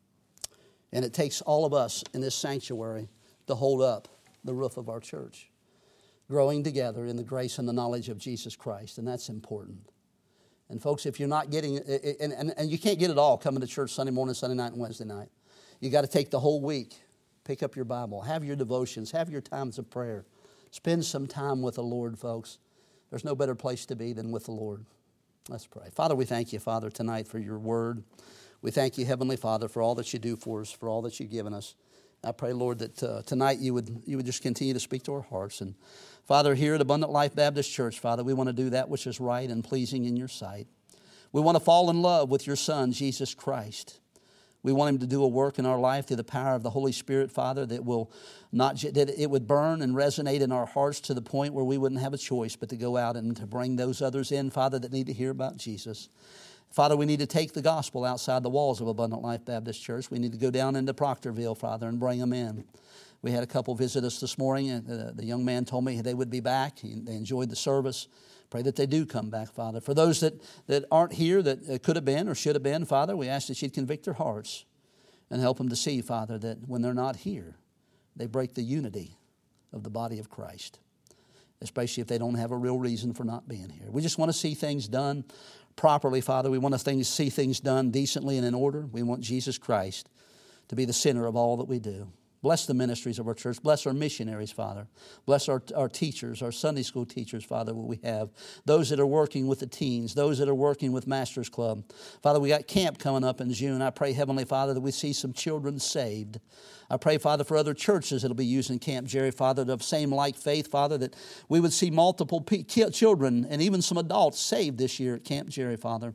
And it takes all of us in this sanctuary to hold up the roof of our church, growing together in the grace and the knowledge of Jesus Christ, and that's important. And folks, if you're not getting it, and, and, and you can't get it all coming to church Sunday morning, Sunday night, and Wednesday night. You got to take the whole week, pick up your Bible, have your devotions, have your times of prayer. Spend some time with the Lord, folks. There's no better place to be than with the Lord. Let's pray. Father, we thank you, Father, tonight for your word. We thank you, Heavenly Father, for all that you do for us, for all that you've given us. I pray, Lord, that uh, tonight you would you would just continue to speak to our hearts. And Father, here at Abundant Life Baptist Church, Father, we want to do that which is right and pleasing in your sight. We want to fall in love with your Son, Jesus Christ. We want him to do a work in our life through the power of the Holy Spirit, Father, that will not that it would burn and resonate in our hearts to the point where we wouldn't have a choice but to go out and to bring those others in, Father, that need to hear about Jesus. Father, we need to take the gospel outside the walls of Abundant Life Baptist Church. We need to go down into Proctorville, Father, and bring them in. We had a couple visit us this morning, and uh, the young man told me they would be back. They enjoyed the service. Pray that they do come back, Father. For those that, that aren't here, that could have been or should have been, Father, we ask that you'd convict their hearts and help them to see, Father, that when they're not here, they break the unity of the body of Christ, especially if they don't have a real reason for not being here. We just want to see things done properly, Father. We want to things, see things done decently and in order. We want Jesus Christ to be the center of all that we do. Bless the ministries of our church. Bless our missionaries, Father. Bless our, our teachers, our Sunday school teachers, Father, what we have. Those that are working with the teens, those that are working with Master's Club. Father, we got camp coming up in June. I pray, Heavenly Father, that we see some children saved. I pray, Father, for other churches that will be using Camp Jerry, Father, of same like faith, Father, that we would see multiple p- children and even some adults saved this year at Camp Jerry, Father.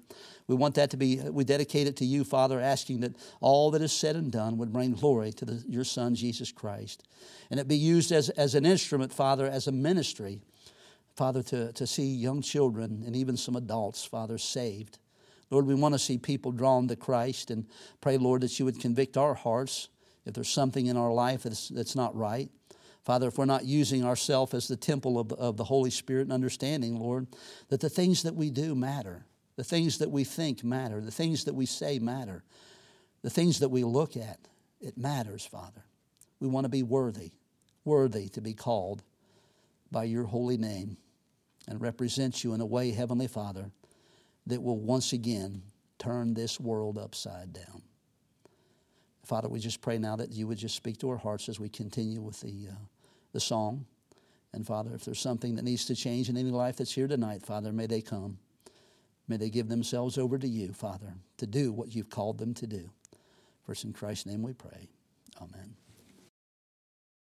We want that to be, we dedicate it to you, Father, asking that all that is said and done would bring glory to the, your Son, Jesus Christ. And it be used as, as an instrument, Father, as a ministry, Father, to, to see young children and even some adults, Father, saved. Lord, we want to see people drawn to Christ, and pray, Lord, that you would convict our hearts if there's something in our life that's, that's not right. Father, if we're not using ourselves as the temple of, of the Holy Spirit and understanding, Lord, that the things that we do matter, the things that we think matter, the things that we say matter, the things that we look at, it matters, Father. We want to be worthy, worthy to be called by your holy name and represent you in a way, Heavenly Father, that will once again turn this world upside down. Father, we just pray now that you would just speak to our hearts as we continue with the, uh, the song. And Father, if there's something that needs to change in any life that's here tonight, Father, may they come. May they give themselves over to you, Father, to do what you've called them to do. For it's in Christ's name we pray. Amen.